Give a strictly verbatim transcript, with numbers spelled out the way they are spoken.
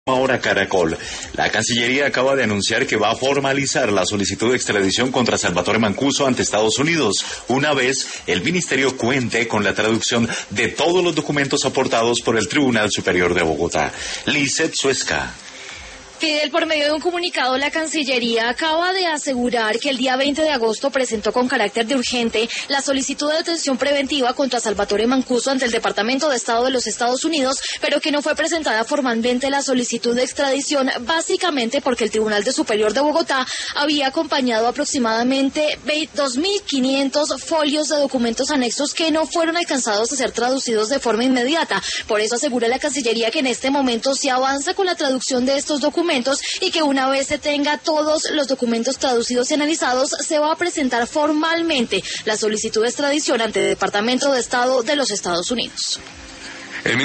Ahora Caracol. La Cancillería acaba de anunciar que va a formalizar la solicitud de extradición contra Salvatore Mancuso ante Estados Unidos, una vez el ministerio cuente con la traducción de todos los documentos aportados por el Tribunal Superior de Bogotá. Lizeth Suesca. Fidel, por medio de un comunicado, la Cancillería acaba de asegurar que el día veinte de agosto presentó con carácter de urgente la solicitud de detención preventiva contra Salvatore Mancuso ante el Departamento de Estado de los Estados Unidos, pero que no fue presentada formalmente la solicitud de extradición, básicamente porque el Tribunal de Superior de Bogotá había acompañado aproximadamente dos mil quinientos folios de documentos anexos que no fueron alcanzados a ser traducidos de forma inmediata. Por eso asegura la Cancillería que en este momento se avanza con la traducción de estos documentos y que una vez se tenga todos los documentos traducidos y analizados, se va a presentar formalmente la solicitud de extradición ante el Departamento de Estado de los Estados Unidos.